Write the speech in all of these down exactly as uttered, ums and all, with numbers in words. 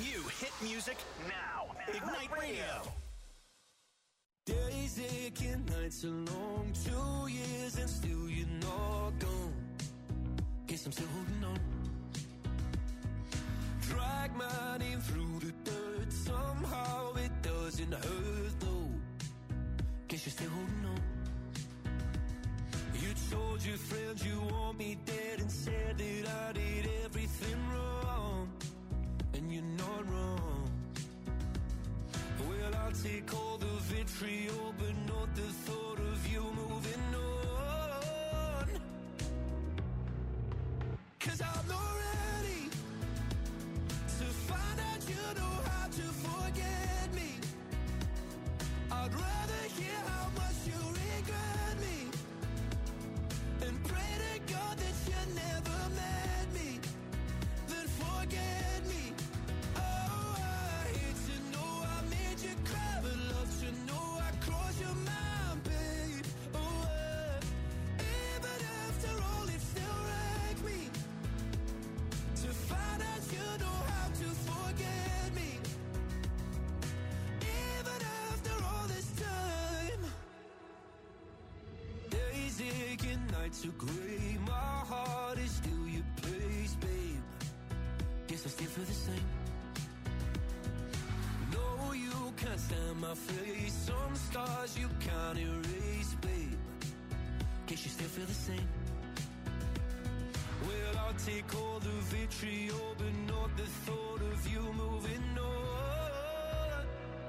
you hit music now. Ignite Radio. Days aching, nights are long, two years and still you're not gone. Guess I'm still holding on. Drag my name through the dirt, somehow it doesn't hurt though. Guess you're still holding on. You told your friends you want me dead and said that I did everything wrong. And you're not wrong. Well, I'll take all the vitriol, but not the thought of you moving on. 'Cause I'm not ready to find out you know how to forget me. I'd rather hear how much you regret me and pray to God that you never met me, then forget me. Oh, I hate to know I made you cry, but love to know I crossed your mind, babe. Oh, uh, even after all, it still wrecks me to find out you know how to forget me. Even after all this time, days aching, nights are gray, my heart is still your place, babe. Guess I still feel the same. No, you can't stand my face, some scars you can't erase, babe. Guess you still feel the same. Well, I'll take all the vitriol, but not the thought of you moving on.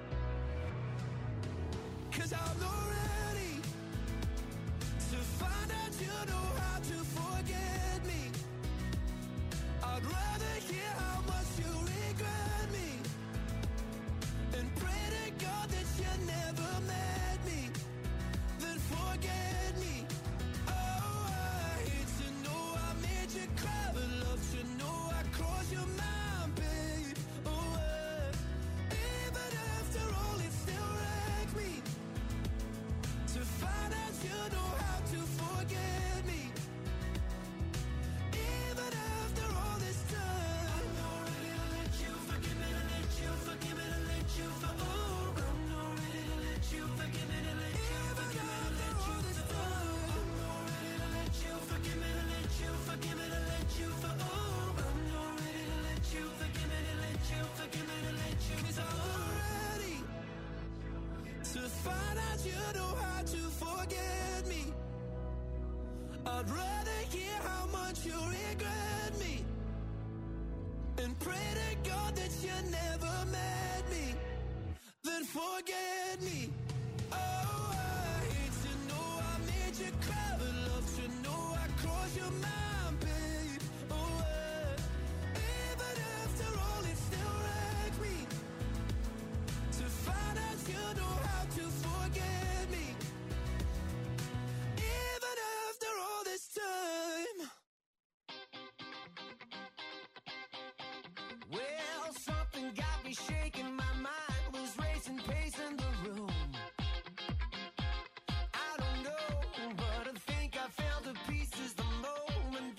'Cause I'm not ready to find out you know how to forget me. I'd rather hear how much you regret me and pray to God that you never met me, then forget me. Oh, I hate to know I made you cry, but love to know I crossed your mind, babe. Oh, uh, even after all, it still wrecks me to find out you know how to forget me. Even after all this time, I'm not ready to let you forgive me, to let you forgive me, to let you for oh, I'm not ready to let you forgive me, to let you forgive me, to let you this time. I'm not ready to let you forgive me, to let you forgive me, to let you for oh, I'm not ready to let you forgive me, to let you forgive me, to let you 'cause I'm not ready to find out you know how to forget me. I'd rather hear how much you regret me and pray to God that you never met me, then forget me. Oh, I hate to know I made you cry, but love to know I crossed your mind, babe. Oh, uh, even after all, it still wrecks me to find out you know how to forget me. Even after all this time. Well, something got me shaking, my mind was racing, pacing the room. I don't know, but I think I found the pieces the moment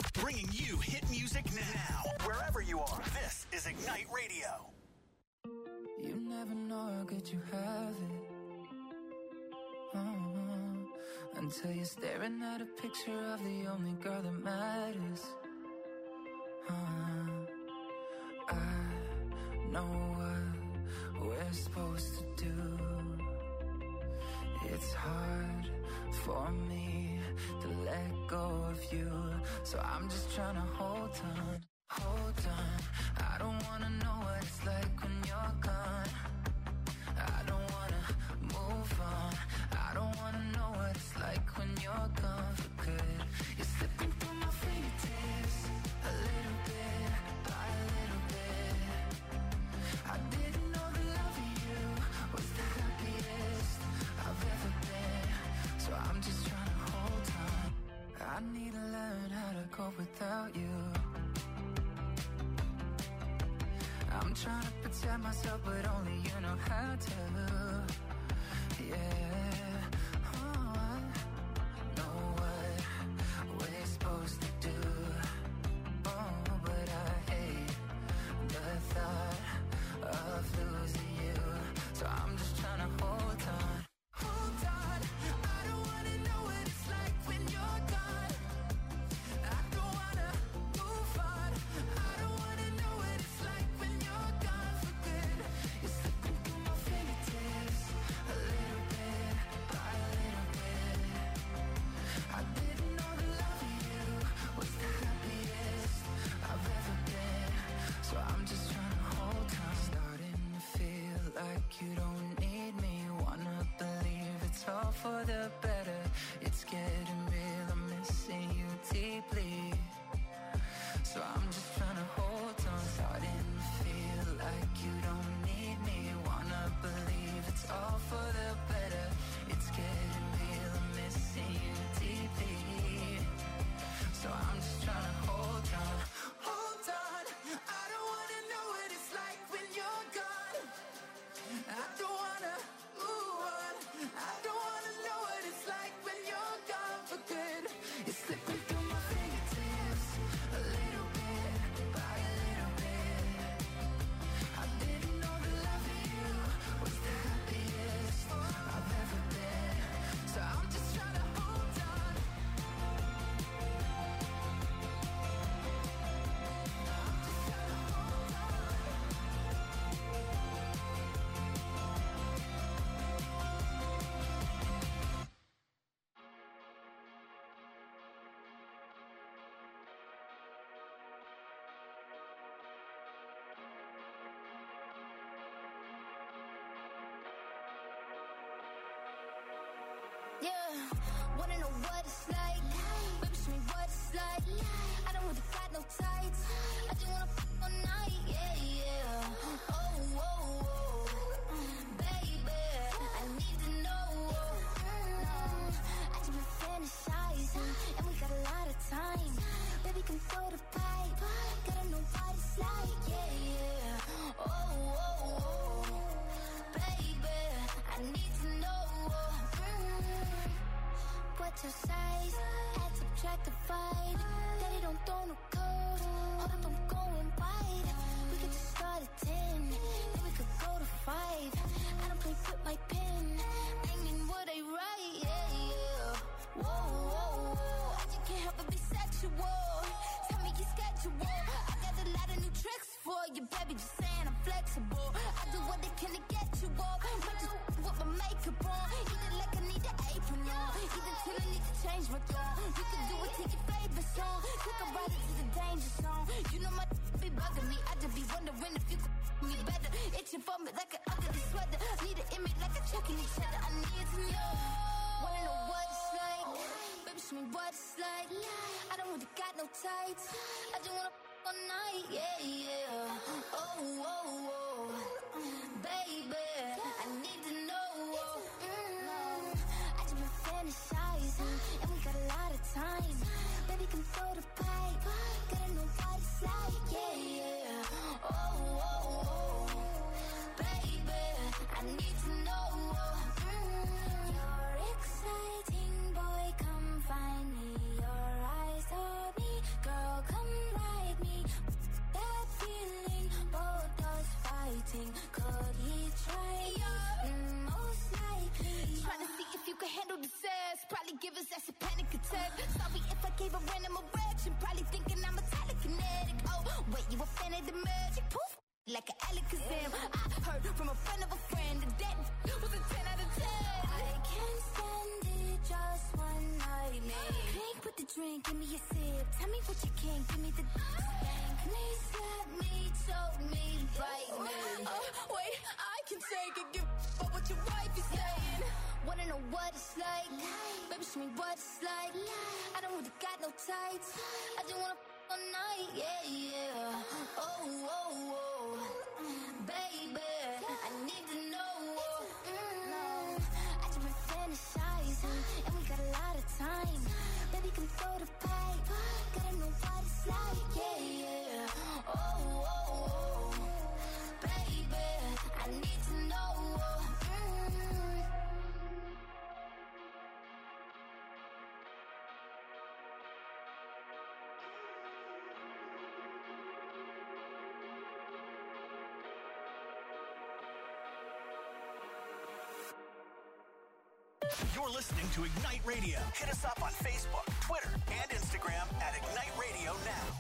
Bringing you hit music now. Wherever you are, this is Ignite Radio. You never know how good you have it. Uh-huh. Until you're staring at a picture of the only girl that matters. Uh-huh. I know what we're supposed to do. It's hard for me to let go of you, so I'm just trying to hold on, hold on. I don't wanna know what it's like when you're gone. I don't wanna move on. I don't wanna know what it's like when you're gone for good. You're slipping through my fingertips, a little bit by a little bit. I didn't know the love of you was the happiest I've ever been, so I'm just trying to hold on. I need to learn how to cope without you. I'm trying to protect myself, but only you know how to. Yeah, oh, I know what we're supposed to do. Oh, but I hate the thought of losing you, so I'm just trying to hold on. Hold on, I don't wanna know what it's like when you're gone. I don't wanna move on. I don't wanna know what it's like when you're gone for good. You're slipping through my fingertips, a little bit by a little bit. I didn't know the love of you was the happiest I've ever been, so I'm just trying to hold on. Starting to feel like you don't need me. Wanna believe it's all for the better. It's getting real, I'm missing you deeply, so I'm just trying to hold on. Starting to feel like you don't need me. Wanna believe it's all for the better. It's getting real, I'm missing you deeply, so I'm just trying to hold on. Hold on, I don't wanna know what it's like when you're gone. I don't wanna move on. I don't wanna know what it's like when you're gone for good. You're slipping through my fingertips, a little bit by a little bit. I didn't know the love of you was the happiest I've ever been, so I'm just trying to hold on. I'm just trying to hold on. Yeah, wanna know what it's like? Baby, show me what it's like. I don't really got no tights. I just wanna f all night. Yeah, yeah. Oh, oh, oh, baby, I need to know. I just been fantasizing, and we got a lot of time. Baby, come throw the pipe. Gotta know what it's like. Yeah, yeah. Oh, oh, oh, baby, I need to know. What's your size? Add, subtract, divide. Daddy don't throw no code. Hold up, I'm going wide. We could just start at ten, then we could go to five. I don't play with my pen. I mean what I write, yeah, yeah. Whoa, whoa, whoa. I just can't help but be sexual. Tell me your schedule. I got a lot of new tricks for you, baby. Just saying I'm flexible. I do what they can to get you off. Might just with my makeup on. Either like I need an apron on. Either till I need to change my tone. You can do it to your favorite song. Take a ride into the danger zone. You know my be bugging me. I just be wondering if you could me better. Itching for me like an ugly sweater. Need an image like a checking each other. I need to know. Wanna know what it's like? Baby, show me what it's like. I don't really got no tights. I just wanna f all night. Yeah, yeah. Oh, oh, oh, baby, I need to know. Mm, I just been fantasizing, and we got a lot of time. Baby, come throw the pipe. Gotta know what it's like. Yeah, yeah. Oh, oh, oh, baby, I need to know. Mm, you're exciting, boy. Come find me. Your eyes told me, girl. what it's like. Baby, show me what it's like. I don't really got no tights. I just wanna f all night, yeah, yeah. Oh, oh, oh, baby, I need to know. Mm, I just been fantasizing, and we got a lot of time. Baby, come throw the pipe. Gotta know what it's like, yeah, yeah. Oh, oh, oh, baby, I need to know. Mm. You're listening to Ignite Radio. Hit us up on Facebook, Twitter, and Instagram at Ignite Radio Now.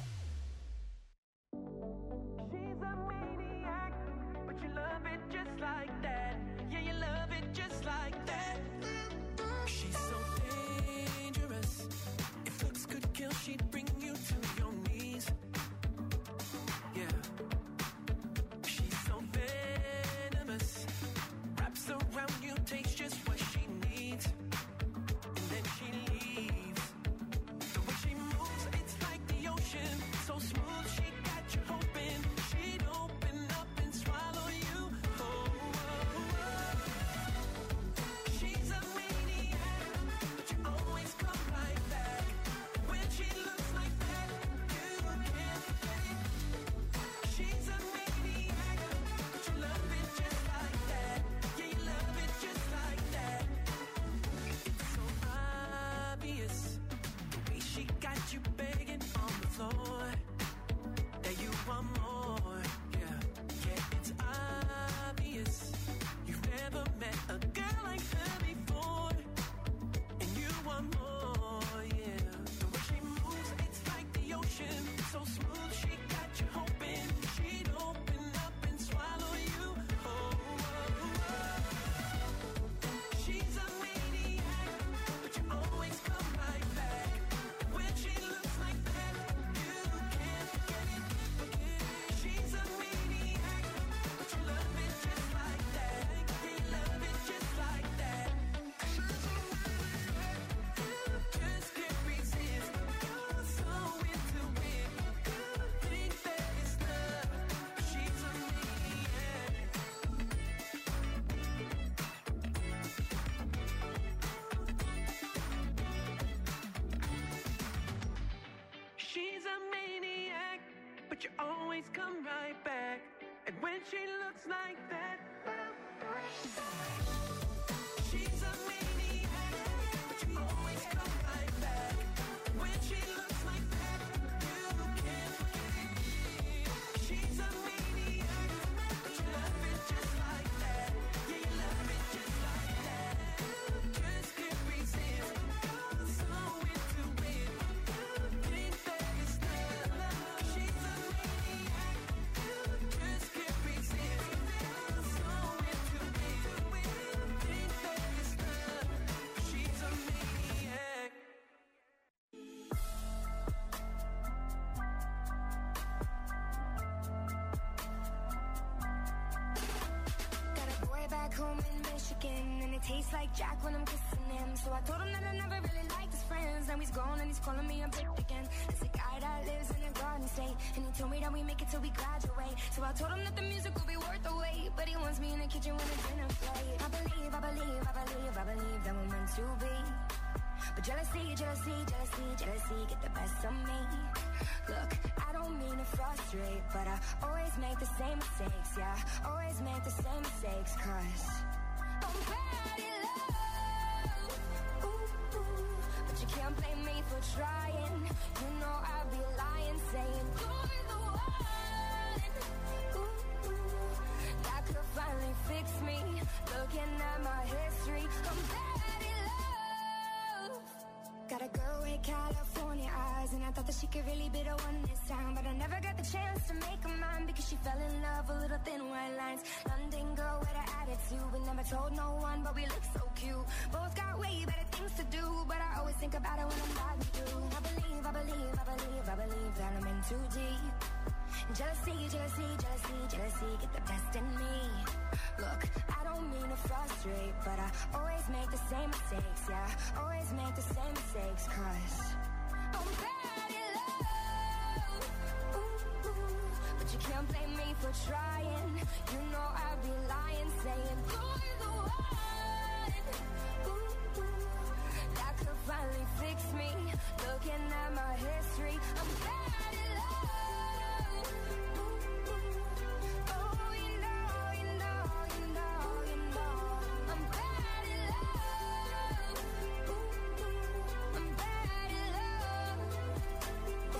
She's a maniac, but you love it just like that. Yeah, you love it just like that. She's so dangerous. If looks could kill, she'd bring you to your knees. Yeah. She's so venomous. Wraps around you, takes just what she needs. And then she leaves. The way she moves, it's like the ocean. So smooth, she got you hoping she'd open up and swallow you. Oh, oh, oh. She's a maniac, but you always come right back. When she looks like that, you can't forget it. She's a maniac, but you love it just like that. Yeah, you love it just like that. It's so obvious, the way she got you begging on the floor. That you want more, yeah, yeah, it's obvious. You've never met a girl like her before, and you want more, yeah. The way she moves, it's like the ocean, so smooth, she got you hoping she'd open up and swallow you. Oh, oh, oh. She's a maniac, but you always come right back. When she looks like that, you can't forget it. She's a maniac, but you love it just like that. Yeah, you love it just like that. She's a maniac, you just can't resist. You're so into it. You think that it's love, but she's a maniac. She's a maniac, but you always come right back. And when she looks like that, she's a maniac, but you always come right back. When she looks like that, you can't forget it. She's a maniac, but you love it just like that. Yeah, you love it just like that. Just can't resist. You're so into it. You think that it's love. She's a maniac. You just can't resist. You're so into it. You think that it's love. She's a maniac. Got a boy back home in Michigan, and it tastes like Jack when I'm kissing him. So I told him that I never really liked his friends. Now he's gone and he's calling me a bitch again. It's a guy that lives in a garden state, and he told me that we make it till we graduate. So I told him that the music will be worth the wait, but he wants me in the kitchen when it's dinner plate. I believe, I believe, I believe, I believe that we're meant to be. But jealousy, jealousy, jealousy, jealousy get the best of me. Look, I don't mean to frustrate, but I always make the same mistakes, yeah. Always make the same mistakes, cause I'm bad in love. Ooh, ooh. But you can't blame me for trying. You know I'd be lying, saying you're the one. Ooh, ooh. That could finally fix me. Looking at my history, I'm bad in love. Got a girl with California eyes, and I thought that she could really be the one this time. But I never got the chance to make her mine, because she fell in love with little thin white lines. London girl with an attitude, we never told no one, but we look so cute. Both got way better things to do, but I always think about it when I'm riding through. I believe, I believe, I believe, I believe that I'm in too deep. Jealousy, jealousy, jealousy, jealousy, get the best in me. Look, I don't mean to frustrate, but I always make the same mistakes, yeah. Always make the same mistakes, cause I'm bad at love. Ooh, ooh. But you can't blame me for trying. You know I'd be lying, saying you're the one. Ooh, ooh. That could finally fix me. Looking at my history, I'm bad at love. Ooh, ooh. Oh, you know, you know, you know, you know, I'm bad at love. Ooh, ooh. I'm bad at love. Ooh,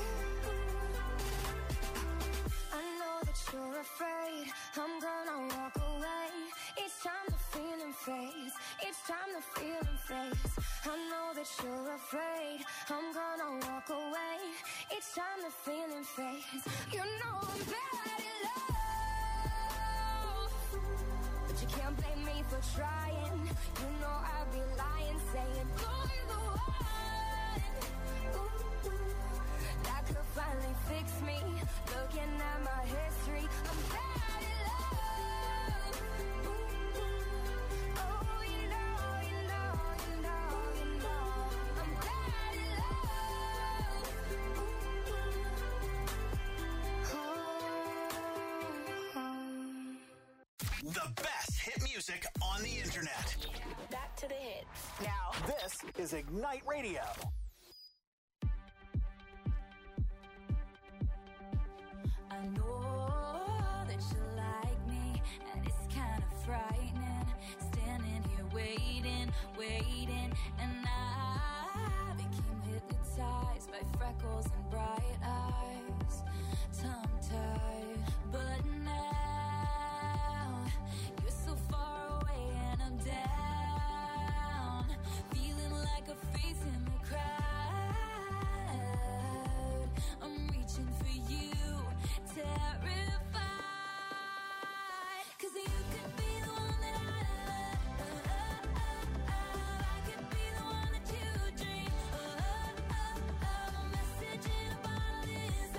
ooh. I know that you're afraid I'm gonna walk away. Each time the feeling fades, each time the feeling fades. I know that you're afraid I'm gonna walk away. Each time the feeling fades. You know I'm bad at love, but you can't blame me for trying. You know I'd be lying, saying you're the one. Ooh, ooh. That could finally fix me. Looking at my history, I'm bad at love. Ooh, ooh. Oh, you know, you know, you know, you know, I'm bad at love. Ooh, ooh. Oh, oh. The best hit music on the internet. Back to the hits. Now, this is Ignite Radio. I know that you like me, and it's kind of frightening. Standing here waiting, waiting, and I became hypnotized by freckles and bright eyes, tongue-tied. But now you're so far away and I'm down, feeling like a face in the crowd. I'm reaching for you, terrified, 'cause you could be the one that I love. I could be the one that you dream. A message in a bottle is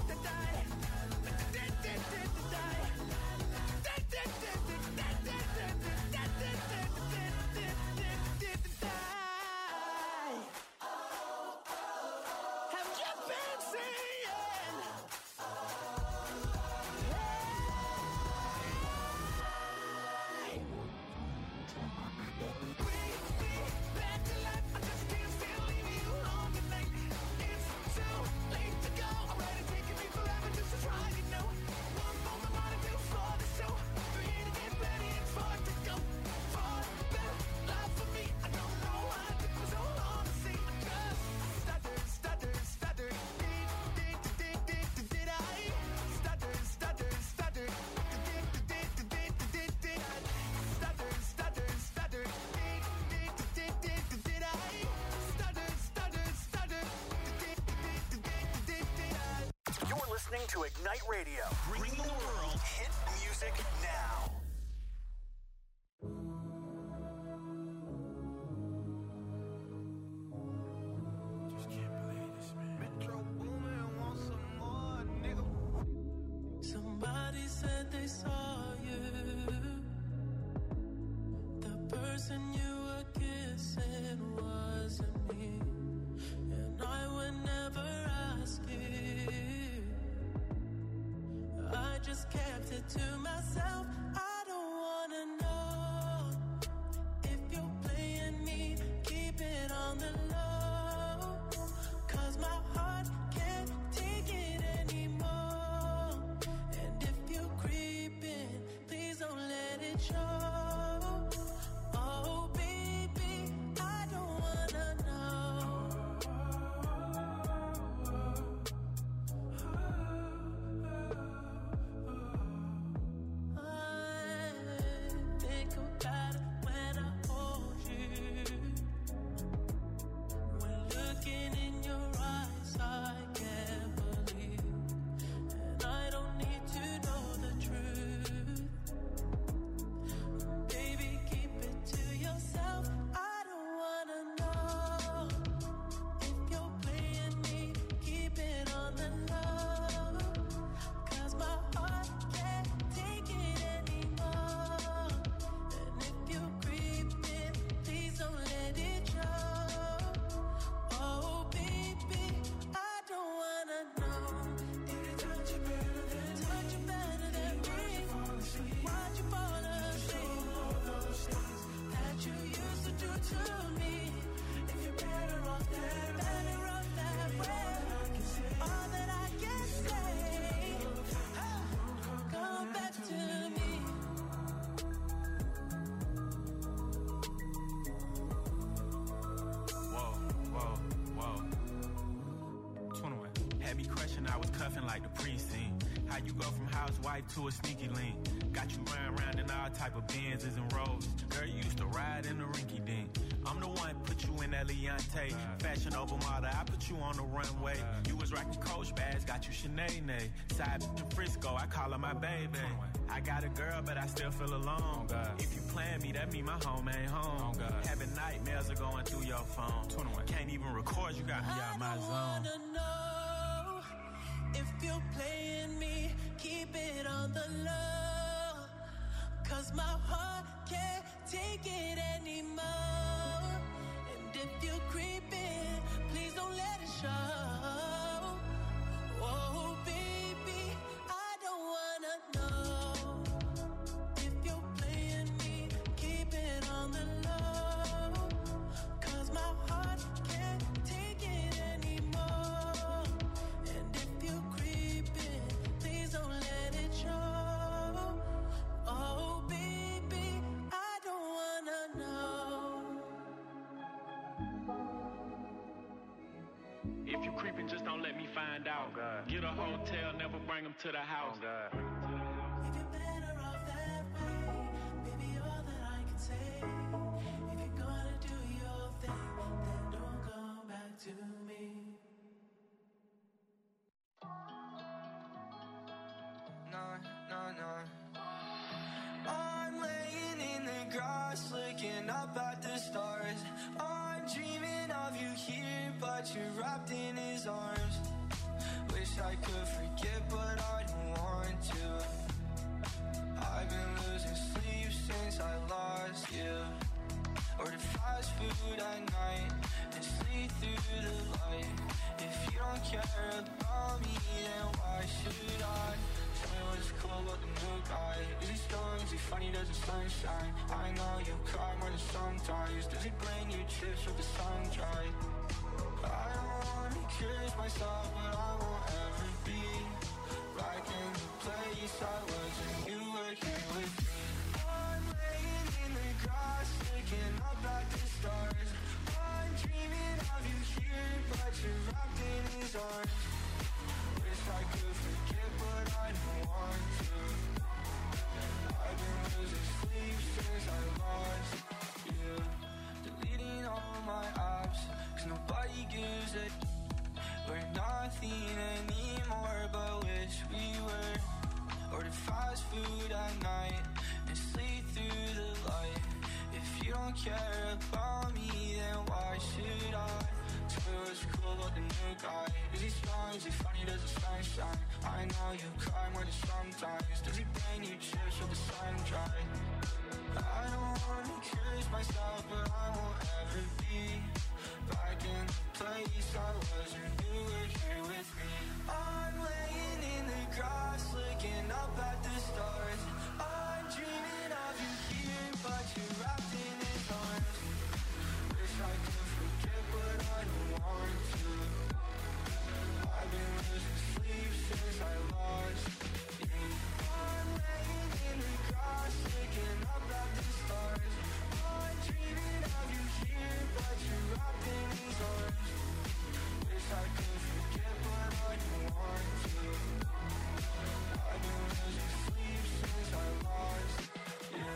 Listening to Ignite Radio, bringing the world hit music now. Just can't believe this, man. Metro Boomin want some more, nigga. Somebody said they saw you. The person you were kissing wasn't me, and I would never ask you. I just kept it to myself. I don't wanna know if you're playing me. Keep it on the low, 'cause my heart can't take it anymore. And if you're creeping, please don't let it show. Oh baby, I don't wanna know. Think about it when I hold you. When looking in your eyes, I can't believe. And I don't need to know the truth. Baby, keep it to yourself. I don't wanna know if you're playing me. Keep it on the low, 'cause my heart can't take it anymore. And if you're creeping, please don't let it show. Oh baby, I don't wanna know. Did it touch you better than touch you better than me? Why'd you fall asleep? All those things that you used to do to me. If you're better off that better off that way. All that I can say, come back to me. Whoa, whoa, whoa. twenty-one. Had me crushing, I was cuffing like the precinct. How you go from housewife to a sneaky link? Got you running around in all type of Benzes and Rolls. Girl, you used to ride in the rinky dink. I'm the one put you in that Leontay. Fashion over model, I put you on the runway. You was rocking Coach bags, got you Sinead. Side in Frisco, I call her my baby. I got a girl, but I still feel alone. If you plan me, that mean my home ain't home. Having nightmares are going through your phone. Can't even record, you got me out my I don't zone. wanna know if you're playing me. Keep it on the low, 'cause my heart can't take it anymore. And if you're creeping, please don't let it show. Oh baby, I don't wanna know if you're playing me. Keep it on the low, 'cause my heart can't take it anymore. And if you're creeping, please don't let it show. Oh baby, I don't wanna know. If you creeping, just don't let me find out. Get a hotel, never bring them to the house. If you're better off that way, baby, all that I can say. If you're gonna do your thing, then don't come back to me. No, no, no. I'm laying in the grass, looking up at the stars. I'm dreaming of you here, but you're wrapped in his arms. Wish I I could forget, but I don't want to. I've been losing sleep since I lost you. Order fast food at night and sleep through the light. If you don't care about me, then why should I? Tell me what's cool about the new guy. Is he strong? Is he funny? Does the sunshine? I know you cry more than sometimes. Does he bring you chips with the sun dry? I don't wanna curse myself, but I won't ever be back in the place I was when you were here with me. I'm laying in the grass, looking up at the stars. I'm dreaming of you here, but you're wrapped in his arms. Wish I could forget, but I don't want to. I've been losing sleep since I lost you. Deleting all my apps, cause nobody gives a. We're nothing anymore, but wish we were. Order fast food at night and sleep through the light. If you don't care about me, then why should I? Tell me what's cool about the new guy. Is he strong? Is he funny? Does the sun shine? I know you cry more than sometimes. Does he bring you chips with the sun dry? I don't wanna curse myself, but I won't ever be back in the place I was when you were here with me. I'm laying in the grass, looking up at the stars. I'm dreaming of you here, but you're wrapped in his arms. Wish I could forget, but I don't want to. I've been losing sleep since I lost you. I'm laying in the grass, looking up at the stars. I'm dreaming of you here, but you're wrapped in his arms. Wish I could forget, but I don't want to. I've been losing sleep since I lost you.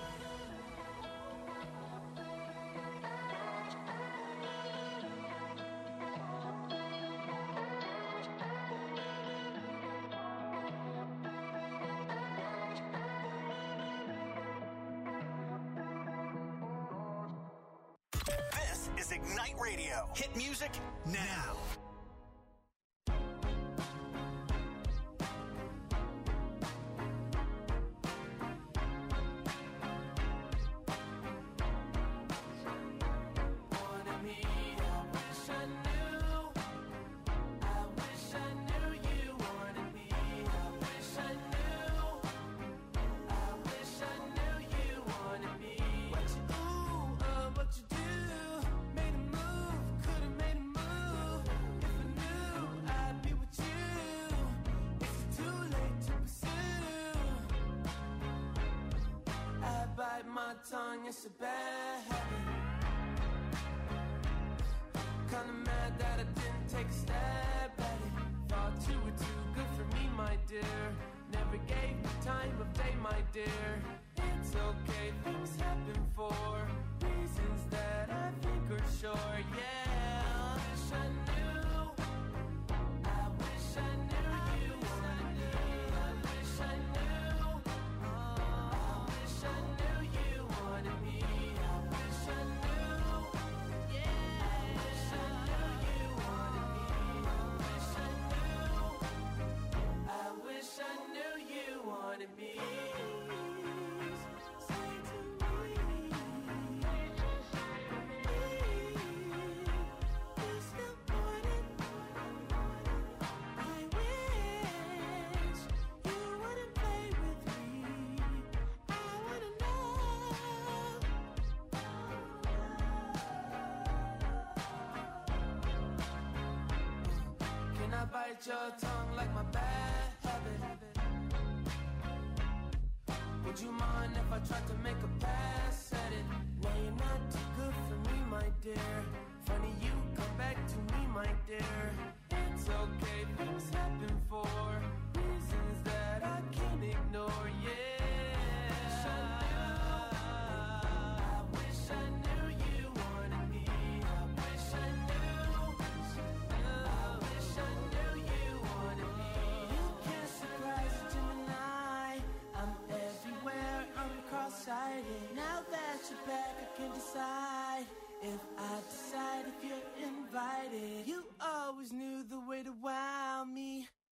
This is Ignite Radio. Hit music now. Tongue, it's a bad habit. Kinda mad that I didn't take a stab at it. Thought you were too good for me, my dear. Never gave me time of day, my dear. It's okay, things happen for reasons that I think are sure. Yeah, I wish I knew. I wish I knew you wanted me. I wish I knew. I wish I knew you wanted me. I wish I knew. Yeah, I wish I knew you wanted me. I wish I knew. I wish I knew you wanted me. Say to me, you still want it. I wish you wouldn't play with me. I wanna know. Can I bite your tongue like my bad habit? Would you mind if I tried to make a pass at it? No, you're not too good for me, my dear. Funny you come back to me, my dear. It's okay, things happen for reasons that I can't ignore, yeah. I wish I knew you wanted me. I wish I knew. I wish I knew you wanted me. You can't surprise a Gemini. I'm everywhere, I'm cross-sighted. Now that you're back, I can decide if I decide if you're invited. You always knew the way to wow me.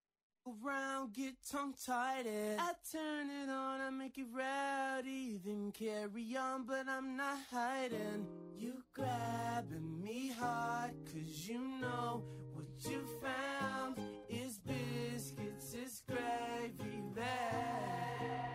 I'll get tongue-tied. I turn it on, I make it rowdy, then carry on, but I'm not hiding. You grabbing me hard, cause you know what you found is biscuits, is gravy bag.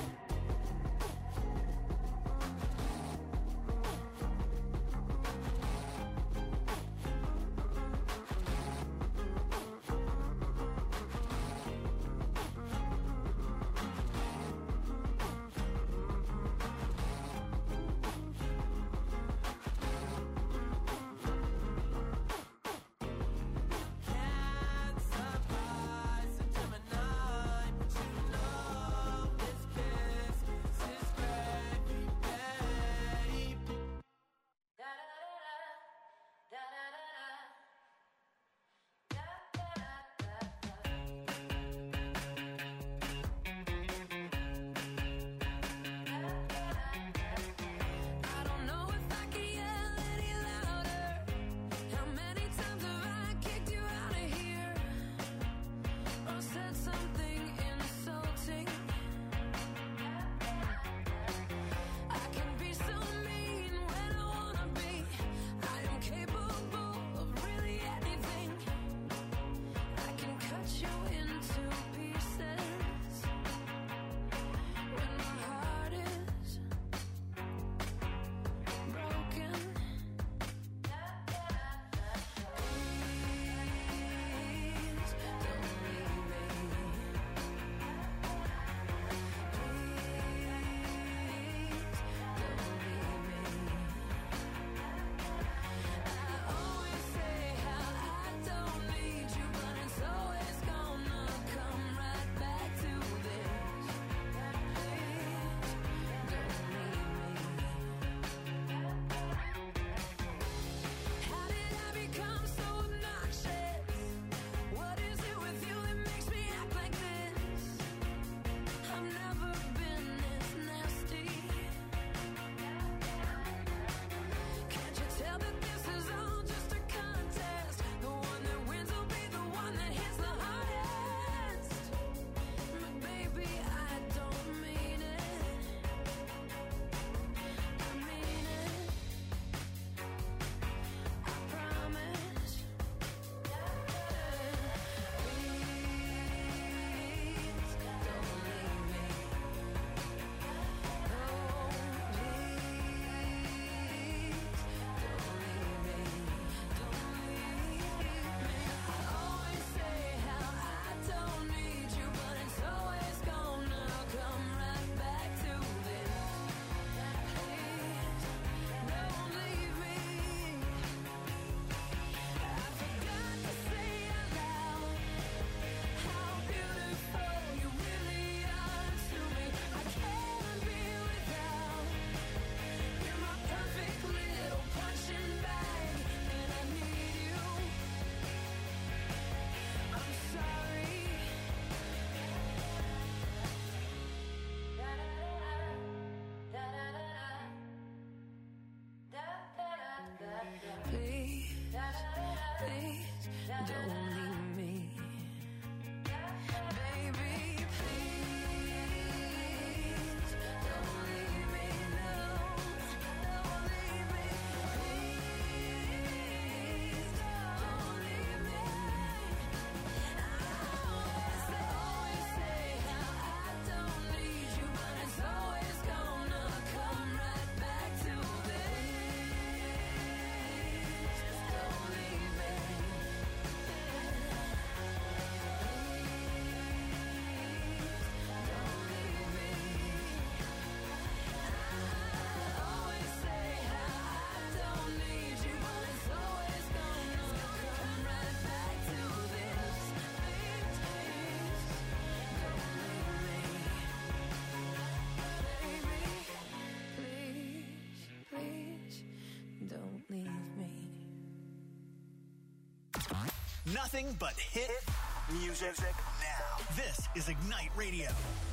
Nothing but hit music now. This is Ignite Radio.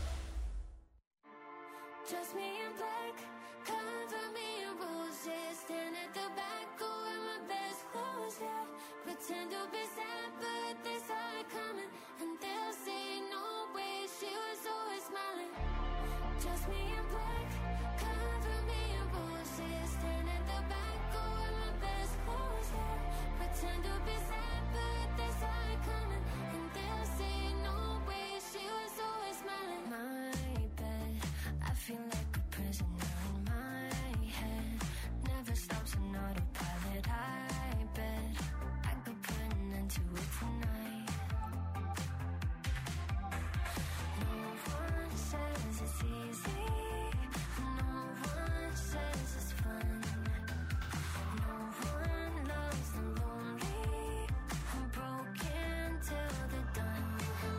Just me in black, cover me in roses. Stand at the back, go wear my best clothes, yeah. Pretend to be sad, but they saw it coming, and they'll say no Dress me in black, cover me in roses. Stand at the back, go in my best clothes, yeah. Pretend to be sad, but they saw it coming. And they'll say no way, she was always smiling. My bed, I feel like a prisoner in my head. Never stops an autopilot, I bet I could put an end to it tonight. No one says it's easy. No one says it's fun. No one loves the lonely. I'm broken till they're done.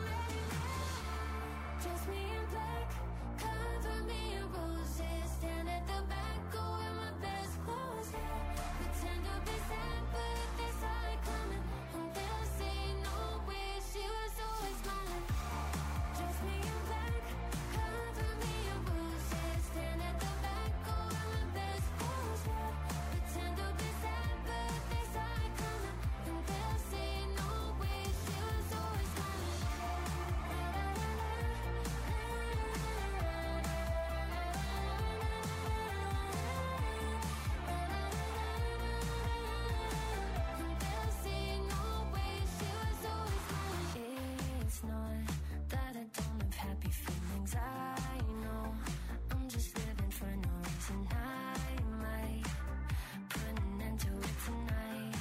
Dress me in black, cover me in roses. Stand at the back, go in my best clothes, yeah. Pretend to be sad, but they saw it coming. And they'll say no way, she was always smiling. Dress me in black, cover me in roses. Stand at the back, go in my best clothes, yeah. Pretend to be sad, but they saw it coming. And they'll say no way, she was always smiling. It's not that I don't have happy feelings, I know. I'm just living for no reason. I might put an end to it tonight.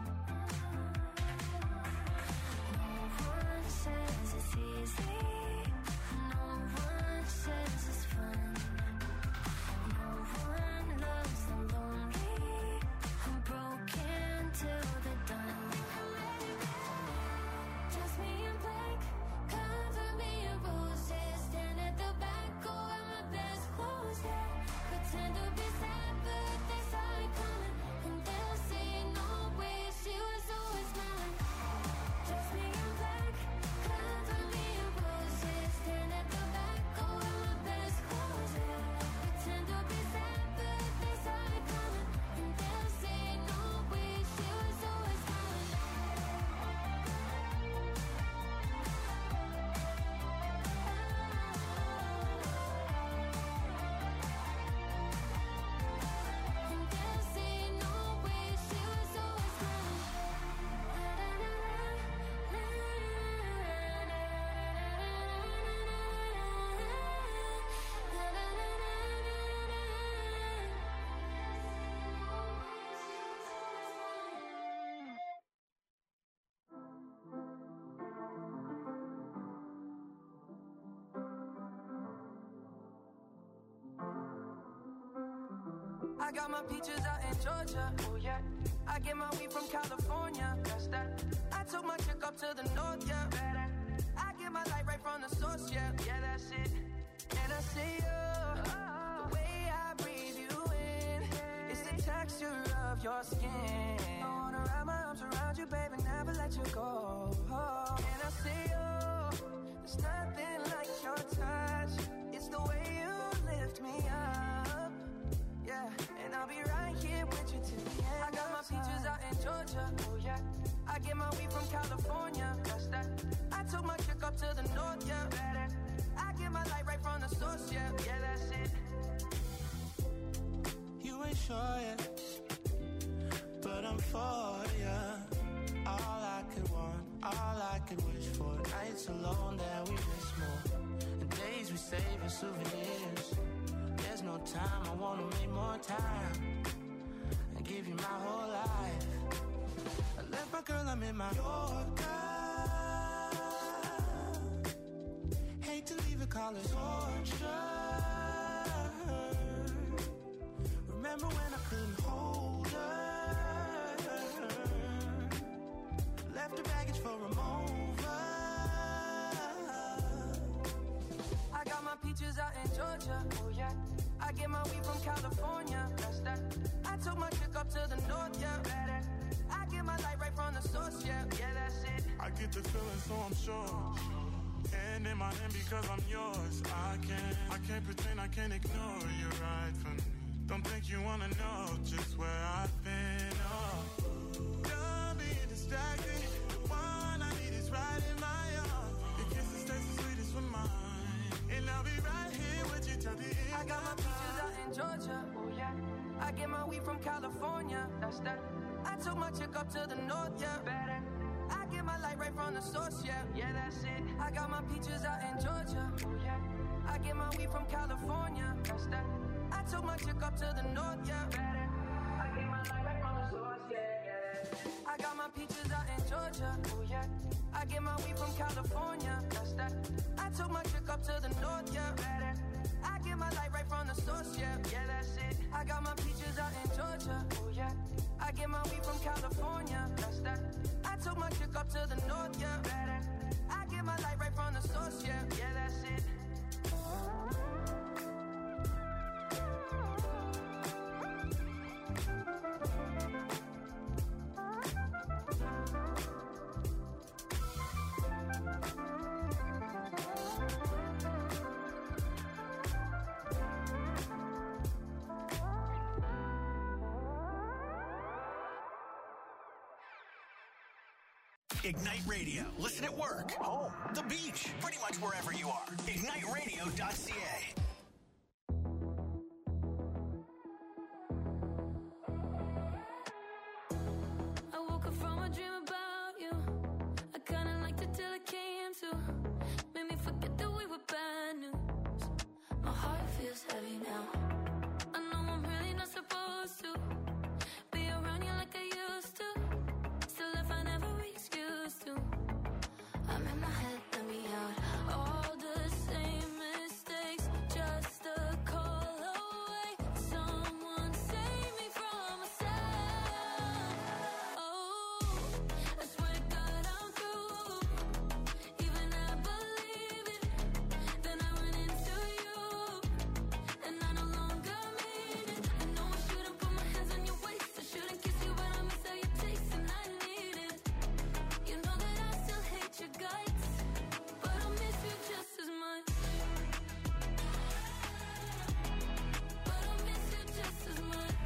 No one says it's easy. No one says it's fun. No one loves the lonely. I'm broken till they're done. Dress me in black, cover me in roses. Stand at the back, go in my best clothes, yeah. Pretend to be sad, but they saw it coming. And they'll say no way, she was always smiling. Dress me in black, cover me in roses. Stand at the back, go in my best clothes, yeah. Pretend to be sad, but they saw it coming. And they'll say no way, she was always smiling. And they'll say no way, she was always I got my peaches out in Georgia, oh yeah. I get my weed from California, that's that. I took my chick up to the north, yeah. Better. I get my light right from the source, yeah. Yeah, that's it. And I see you, the way I breathe you in. It's the texture of your skin. I wanna wrap my arms around you, baby, never let you go. Oh, and I see you, there's nothing like your touch. It's the way you lift me up. Yeah, and I'll be right here with you till the end. I got my peaches out in Georgia, oh yeah. I get my weed from California, that's that. I took my chick up to the north, yeah. Better. I get my light right from the source, yeah. Yeah, that's it. You ain't sure yet, but I'm for ya. All I could want, all I could wish for. Nights alone that we miss more, and days we save as souvenirs. There's no time, I wanna make more time and give you my whole life. I left my girl, I'm in my Yorker. Hate to leave it, call it torture. Remember when I couldn't hold her? Left her baggage for a mover. I got my peaches out in Georgia, oh yeah. I get my weed from California, that's that. I took my chick up to the north, yeah. Better. I get my light right from the source, yeah. Yeah, that's it. I get the feeling, so I'm sure. Hand in my hand because I'm yours. I can't, I can't pretend, I can't ignore you right from me. Don't think you wanna know just where I've been. Oh, done being distracted. The one I need is right in my arms. Your kisses taste the sweetest with mine, and I'll be right here with you till the from California, that's that. I took my chick up to the north, yeah, better. I get my light right from the source, yeah, yeah, that's it. I got my peaches out in Georgia, oh yeah. I get my weed from California, that's that. I took my chick up to the north, yeah, better. I get my light right from the source, yeah, yeah. I got my peaches out in Georgia, oh yeah. I get my weed from California, that's that. I took my chick up to the north, yeah, better. I get my light right from the source, yeah, yeah, that's it. I got my peaches out in Georgia, oh yeah. I get my weed from California, that's that. I took my chick up to the north, yeah, better. I get my light right from the source, yeah, yeah, that's it. Ignite Radio. Listen at work, home, the beach, pretty much wherever you are. ignite radio dot c a. I woke up from a dream about you. I kinda liked it till it came to. Made me forget that we were bad news. My heart feels heavy now. I know I'm really not supposed to be around you like I used to. Still I find every excuse to. I'm in my head, let me out. All the same mistakes, just a call away. Someone save me from myself. Oh, I swear to God I'm through. Even I believe it. Then I went into you, and I no longer mean it. I know I shouldn't put my hands on your waist. I shouldn't kiss you, but I miss how you taste, and I need it. You know that I still hate your guts, but I miss you just as much. But I miss you just as much.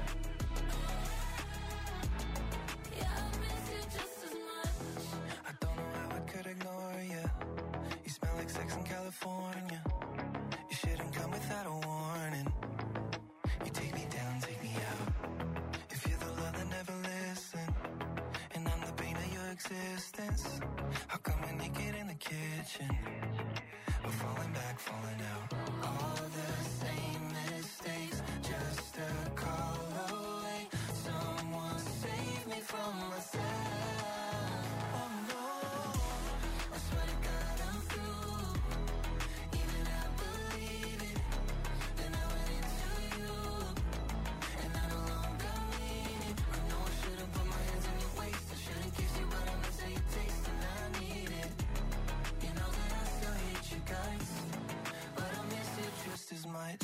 Yeah, I miss you just as much. I don't know how I could ignore you. You smell like sex in California. You shouldn't come without a warning. You take me down, take me out. If you're the love that never listened, and I'm the pain of your existence, how come we're naked in the kitchen? We're falling back, falling out. All the same mistakes, just a call away. Someone save me from myself. Oh no, I swear to God I'm through. Even I believe it. Then I went into you, and I no longer mean it. I know I shouldn't put my hands on your waist. I shouldn't kiss you, but I miss how you taste, and I need it. You know that I still hate you guys, but I miss you just as much.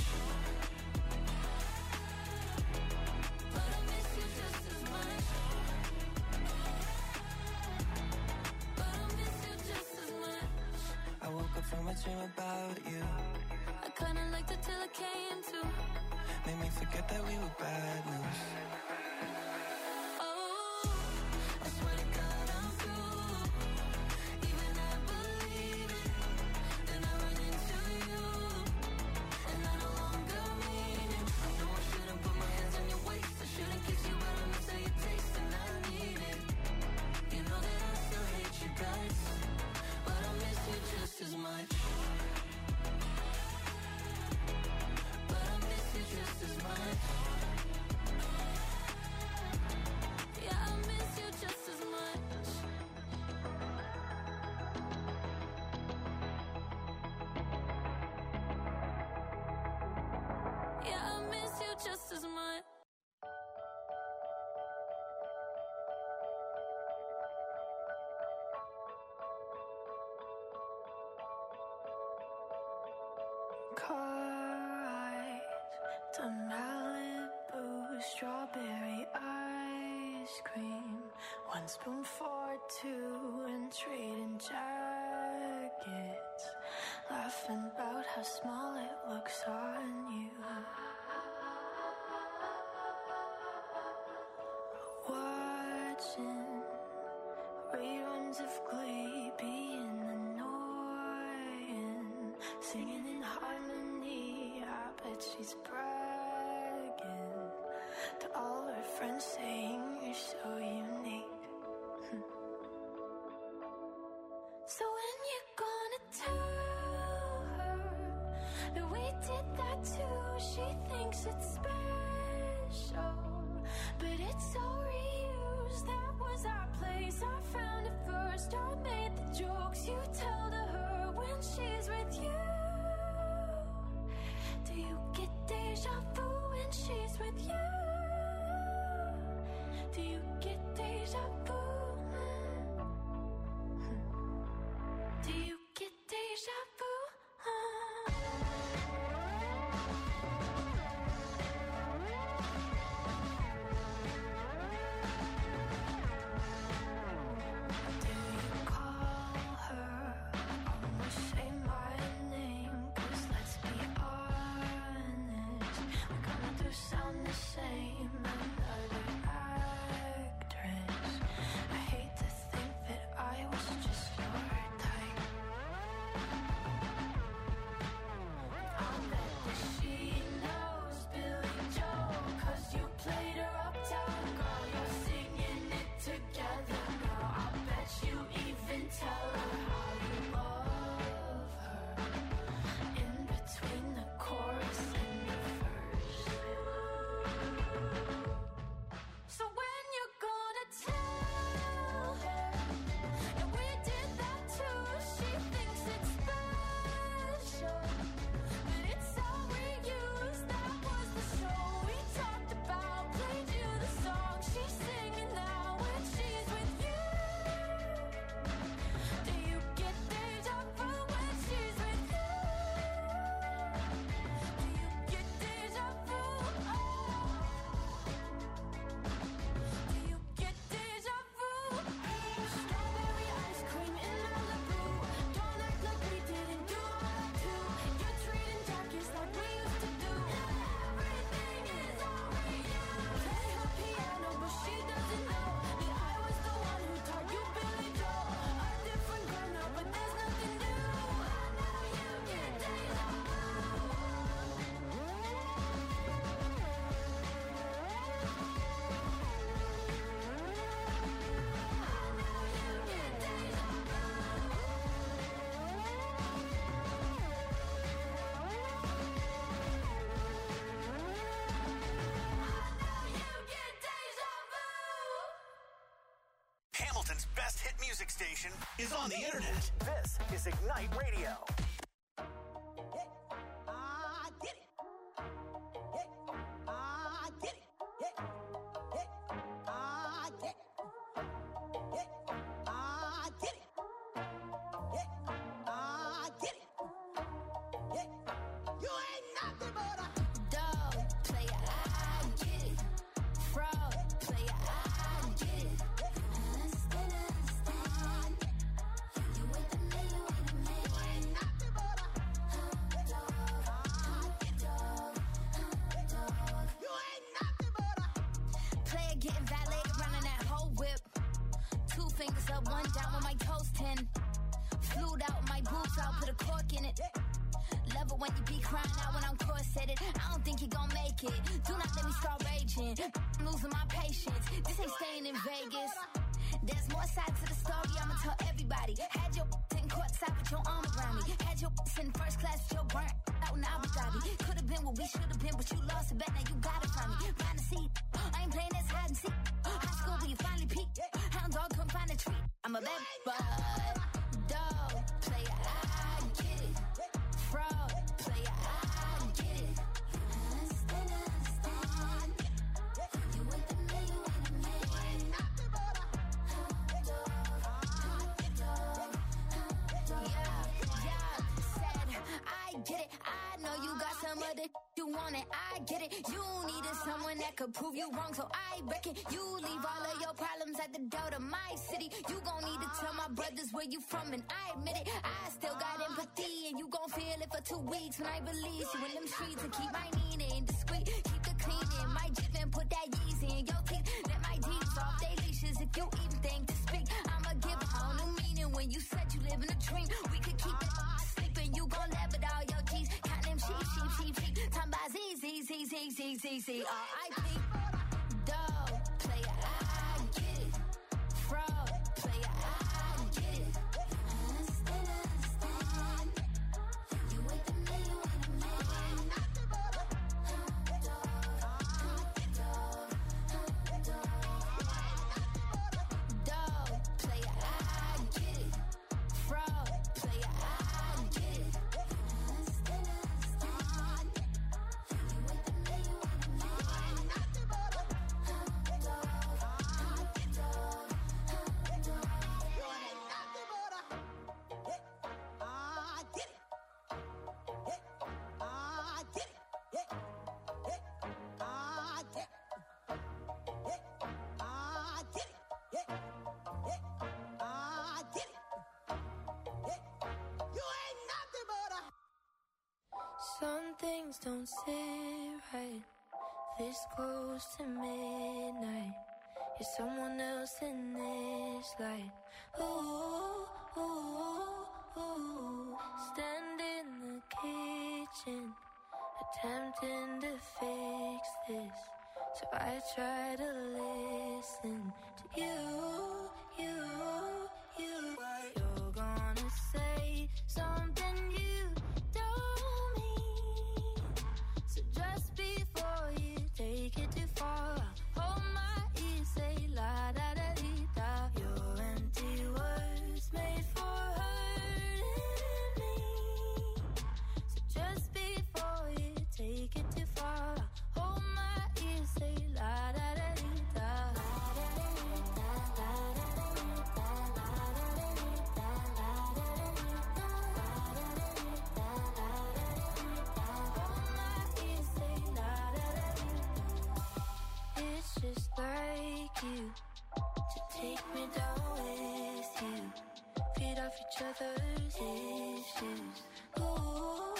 But I miss you just as much. But I miss you just as much. I woke up from a dream about you. I kinda liked it till it came to. Made me forget that we were bad news. Oh, I swear to God I'm through. Even I believe it. Then I went into you, and I no longer mean it. I know I shouldn't put my hands on your waist. I shouldn't kiss you, but I miss how you taste, and I need it. You know that I still hate you guys, but I miss you just as much. But I miss you just as much. Yeah, I miss you just as much. Yeah, I miss you just as much. Car ride to Malibu, strawberry ice cream. One spoon for two and trading jackets. Laughing about how small it looks on you. Watching reruns of Glee, being annoying. Singing in harmony, I bet she's bragging. to all her friends saying you're so unique. So when you gonna tell her that we did that too? She thinks it's special, but it's so reused. That was our place, I found it first. I made the jokes you tell to her when she's with you. Do you get deja vu when she's with you? Do you get deja vu? Do you get deja vu? Do you call her? Almost say my name, 'cause let's be honest, we kinda do sound the same. Another actress. I hate to think that I was just your type. I'll bet that she knows Billy Joel, 'cause you played her uptown girl. You're singing it together now. I'll bet you even tell her how you love her in between the chorus and the verse. So when you're gonna tell her that we did that too? She thinks it's special, but it's all reused. That was the show we talked about. Played you the song she's singing now when she's with you. Do you get deja vu when she's with you? Do you get deja vu? Oh. Do you get deja vu? Strawberry ice cream in Malibu. Don't act like we didn't do that too. You're treating jackets like we used to do. Everything is all reused. Play her piano, but she doesn't know that I was the one who taught you Billy Joel. A different girl now, but there's nothing new. I know you get deja vu. Hamilton's best hit music station is on the internet. This is Ignite Radio. Dog, player, I get it. Fraud, player, I get it. Understand, understand. You with me, you with me. You ain't nothing but a hot dog, hot dog, hot dog. You ain't nothing but a player getting valeted, running that whole whip. Two fingers up, one down with my toes ten. Flued out my boobs out, put a cork in it. Love it when you be crying out when I'm corseted. I don't think you gon' make it. Do not let me start raging. I'm losing my patience. This ain't staying in Vegas. There's more sides to the story, I'ma tell everybody. Had your sitting courtside with your arm around me. Had your in first class with your burnt out in Abu Dhabi. Could've been what we should've been, but you lost it back, now you got it from me. Find a seat, I ain't playing this hide and seek. High school where you finally peak. Hound dog couldn't find a treat. I'm a bad bud. Dog, player, I get it. Fraud, player, I get it. Understand, understand. You with me, you with me. You ain't nothing but a hot dog, hot dog, hot dog. Yeah, yeah, said, I get it. I know you got some other you want it. I get it. You needed someone that could prove you wrong, so I reckon you leave all of your problems at the door to my city. You gon' need to tell my brothers where you from, and I admit it. I still got empathy, and you gon' feel it for two weeks when I release you in them streets and keep my meaning discreet. Keep the cleaning, my Jeep and put that Yeezy in your teeth. Let my D's off they leashes if you even think to speak. I'ma give a whole new meaning when you said you live in a dream. We could keep it sleeping, you gon' laugh at all your G's. Count them sheep, sheep, sheep, sheep. Time by Z, Z, Z, Z, Z, Z, Z, R I P. Dog, player, I get it. Fraud, player, I get it. Understand, understand. You with me, you with me. Dog, player, I get it. Fraud, player, I get it. Understand, understand. You with me, you with me. Some things don't sit right. This close to midnight. You're someone else in this light. Ooh, ooh, ooh. Stand in the kitchen, attempting to fix this. So I try to listen to you, you, you. You're gonna say something you don't mean. So just before you take it too far, hold my ear, say la da da dee da. Your empty words made for hurting me. So just before you take it too far, hold my ear, say la da da dee da. It's just like you to take me down with you, feed off each other's issues. Ooh.